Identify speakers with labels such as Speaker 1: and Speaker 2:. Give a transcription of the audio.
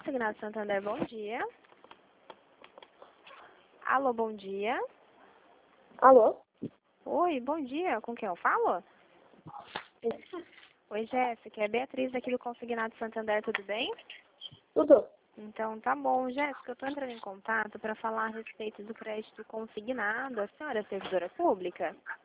Speaker 1: Consignado Santander, bom dia. Alô, bom dia.
Speaker 2: Alô?
Speaker 1: Oi, bom dia. Com quem eu falo? Oi, Jéssica. É Beatriz aqui do Consignado Santander, tudo bem?
Speaker 2: Tudo?
Speaker 1: Então, tá bom. Jéssica, eu tô entrando em contato para falar a respeito do crédito consignado. A senhora é servidora pública?